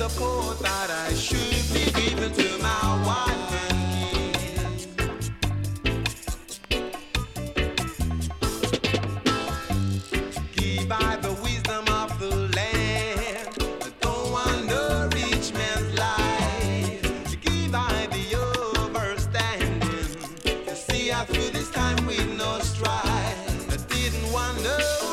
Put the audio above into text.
support that I should be given to my wife and kids. Give I the wisdom of the land, don't want no rich man's life. Give I the overstanding to see out through this time with no strife. I didn't want no